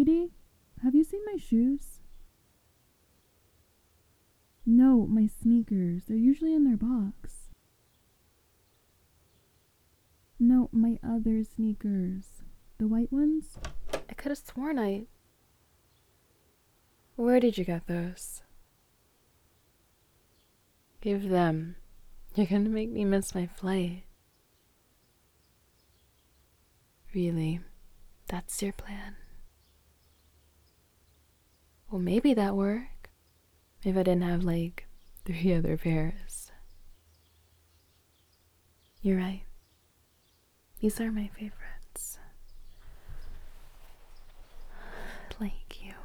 sweetie? Have you seen my shoes? No, my sneakers. They're usually in their box. No, my other sneakers. The white ones? I could have sworn I... Where did you get those? Give them. You're gonna make me miss my flight. Really? That's your plan? Well, maybe that work. If I didn't have, like, 3 other pairs. You're right. These are my favorites. Like you.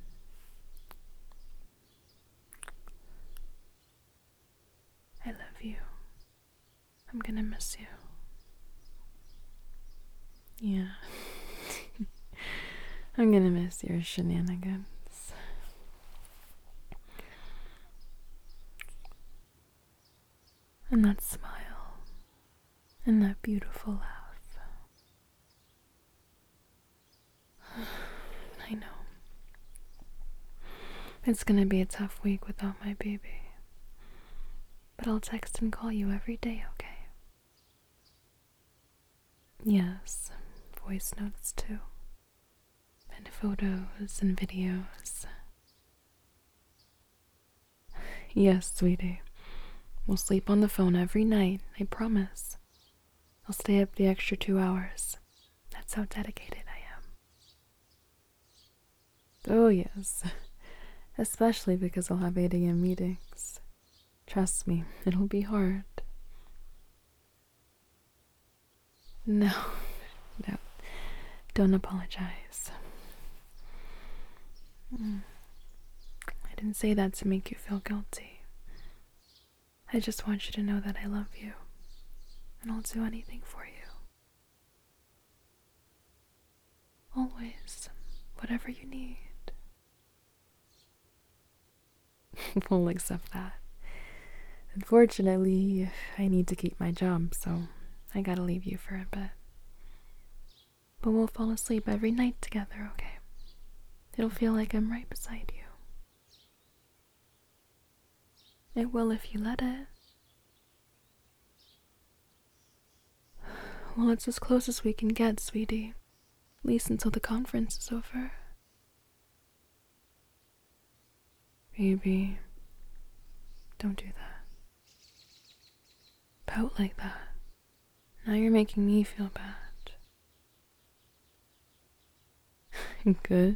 I love you. I'm gonna miss you. Yeah. I'm gonna miss your shenanigans. And that smile. And that beautiful laugh. I know. It's gonna be a tough week without my baby. But I'll text and call you every day, okay? Yes, voice notes too. And photos and videos. Yes, sweetie. We'll sleep on the phone every night, I promise. I'll stay up the extra 2 hours. That's how dedicated I am. Oh, yes. Especially because I'll have 8 a.m. meetings. Trust me, it'll be hard. No, no. Don't apologize. I didn't say that to make you feel guilty. I just want you to know that I love you, and I'll do anything for you. Always, whatever you need. We'll accept that. Unfortunately, I need to keep my job, so I gotta leave you for a bit. But we'll fall asleep every night together, okay? It'll feel like I'm right beside you. It will if you let it. Well, it's as close as we can get, sweetie. At least until the conference is over. Baby, don't do that. Pout like that. Now you're making me feel bad. Good.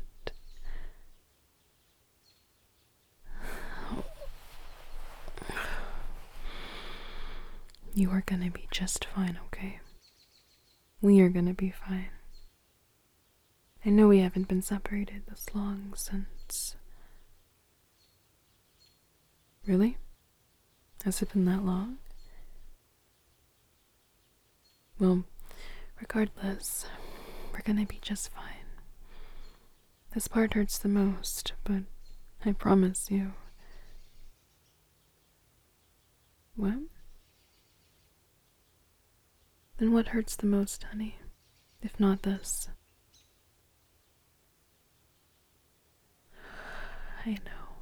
You are gonna be just fine, okay? We are gonna be fine. I know we haven't been separated this long since... Really? Has it been that long? Well, regardless, we're gonna be just fine. This part hurts the most, but I promise you. What? Then what hurts the most, honey? If not this? I know.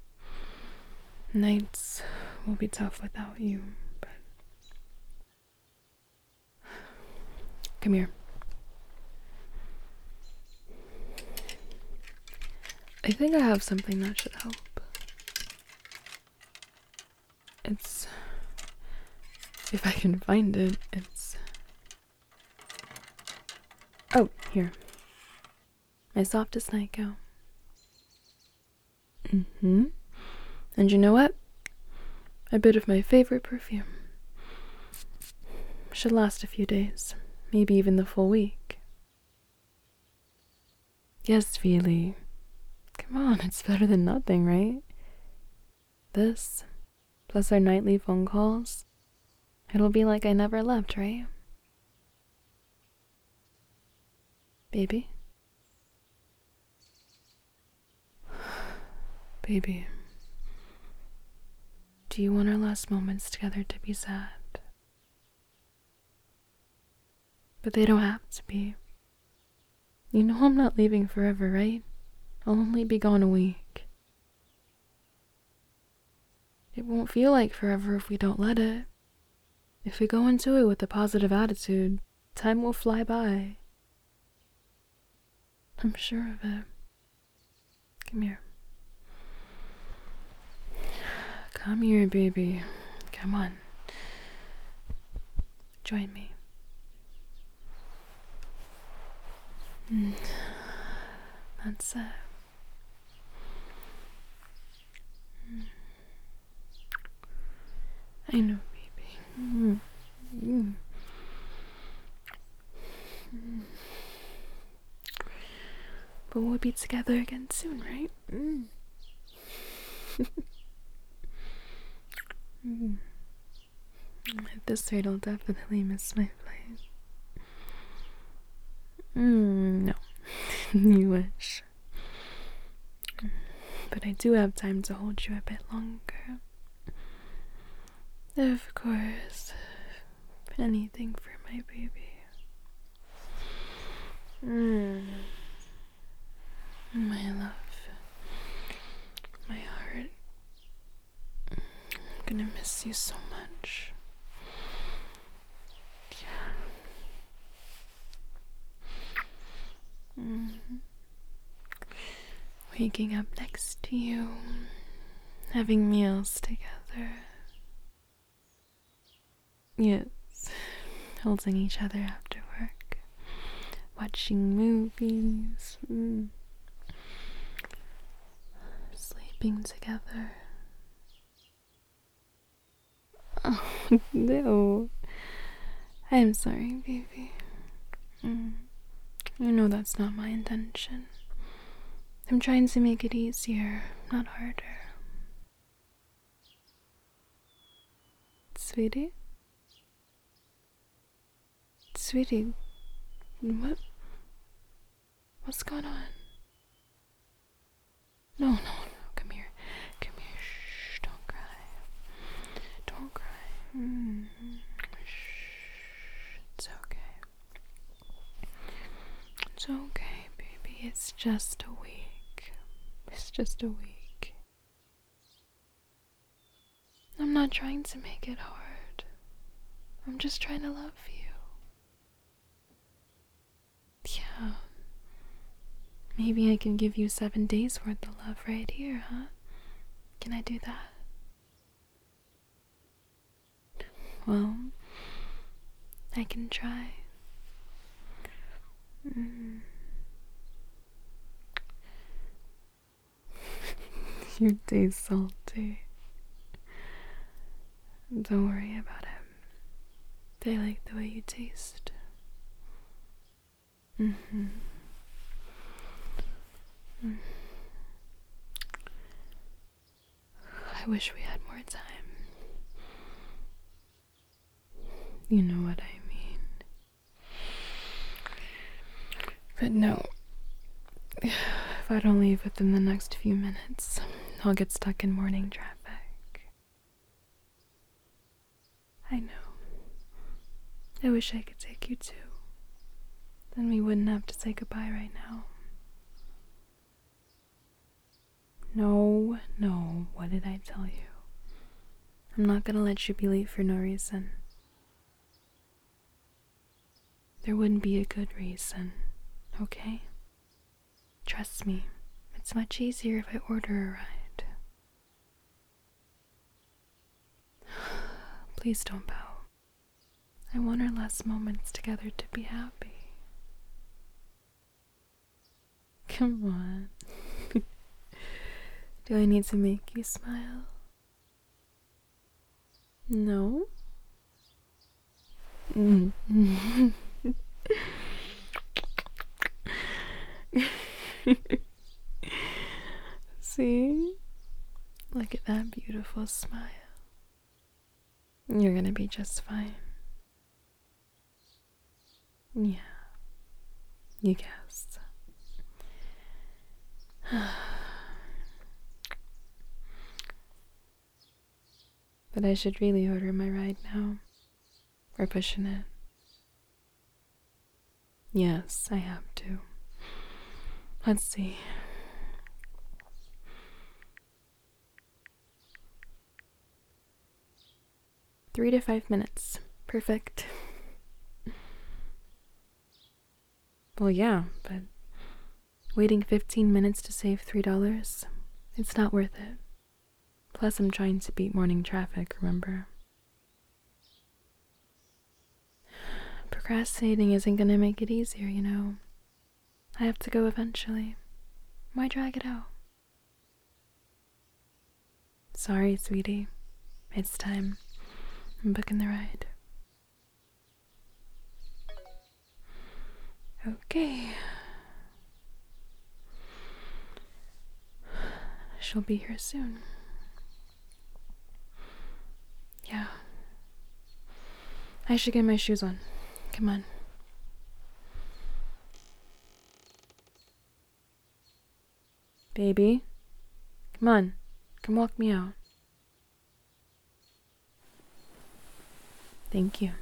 Nights will be tough without you, but... Come here. I think I have something that should help. It's... If I can find it, it's... Oh, here. My softest nightgown. And you know what? A bit of my favorite perfume. Should last a few days. Maybe even the full week. Yes, really. Come on, it's better than nothing, right? This, plus our nightly phone calls. It'll be like I never left, right? Baby? Baby. Do you want our last moments together to be sad? But they don't have to be. You know I'm not leaving forever, right? I'll only be gone a week. It won't feel like forever if we don't let it. If we go into it with a positive attitude, time will fly by. I'm sure of it. Come here. Come here, baby. Come on. Join me. That's it. I know, baby. But we'll be together again soon, right? At this rate, I'll definitely miss my flight. No. You wish. But I do have time to hold you a bit longer. Of course. Anything for my baby. My love. My heart. I'm gonna miss you so much. Waking up next to you, having meals together. Yes, holding each other after work, watching movies, sleeping together. Oh, no. I'm sorry, baby. You know that's not my intention. I'm trying to make it easier, not harder. Sweetie? Sweetie, what's going on? No, come here. Shh, don't cry. Don't cry. Shh, it's okay. It's okay, baby. It's just a week. It's just a week. I'm not trying to make it hard. I'm just trying to love you. Yeah. Maybe I can give you 7 days worth of love right here, huh? Can I do that? Well, I can try. You taste salty. Don't worry about him. They like the way you taste. I wish we had more time. You know what I mean. But no. If I don't leave within the next few minutes, I'll get stuck in morning traffic. I know. I wish I could take you too. Then we wouldn't have to say goodbye right now. No, what did I tell you? I'm not gonna let you be late for no reason. There wouldn't be a good reason, okay? Trust me, it's much easier if I order a ride. Please don't pout. I want our last moments together to be happy. Come on. Do I need to make you smile? No? See? Look at that beautiful smile. You're gonna be just fine. Yeah. You guessed. But I should really order my ride now. We're pushing it. Yes, I have to. Let's see. 3 to 5 minutes. Perfect. Well, yeah, but waiting 15 minutes to save $3, it's not worth it. Plus, I'm trying to beat morning traffic, remember? Procrastinating isn't gonna make it easier, you know. I have to go eventually. Why drag it out? Sorry, sweetie. It's time. I'm booking the ride. Okay. She'll be here soon. Yeah. I should get my shoes on. Come on. Baby. Come on. Come walk me out. Thank you.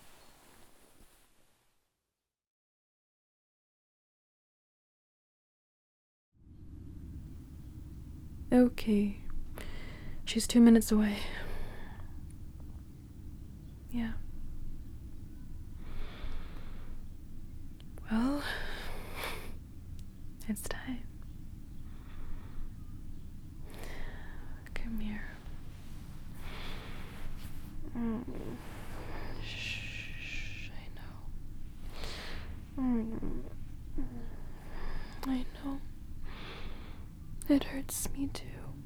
Okay. She's 2 minutes away. Yeah. Well, it's time. Come here. Shh, I know. I know. It hurts me too.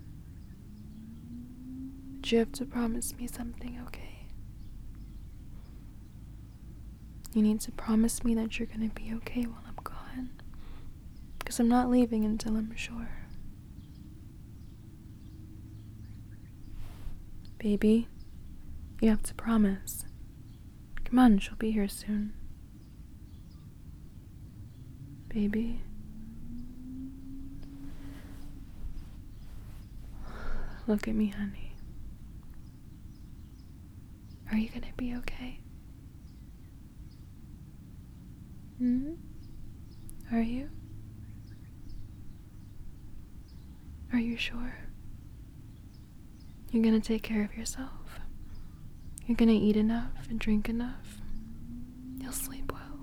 But you have to promise me something, okay? You need to promise me that you're gonna be okay while I'm gone. Because I'm not leaving until I'm sure. Baby, you have to promise. Come on, she'll be here soon. Baby. Look at me, honey. Are you gonna be okay? Are you? Are you sure? You're gonna take care of yourself. You're gonna eat enough and drink enough. You'll sleep well.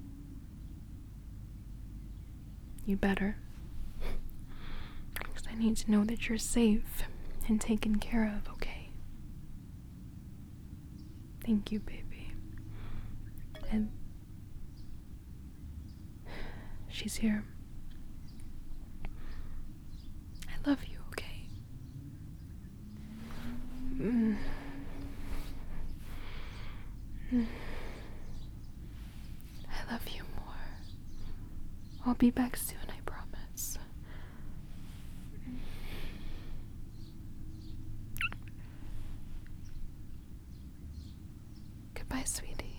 You better. Because I need to know that you're safe and taken care of, okay? Thank you, baby. And she's here. I love you, okay? I love you more. I'll be back soon, I promise. Goodbye, sweetie.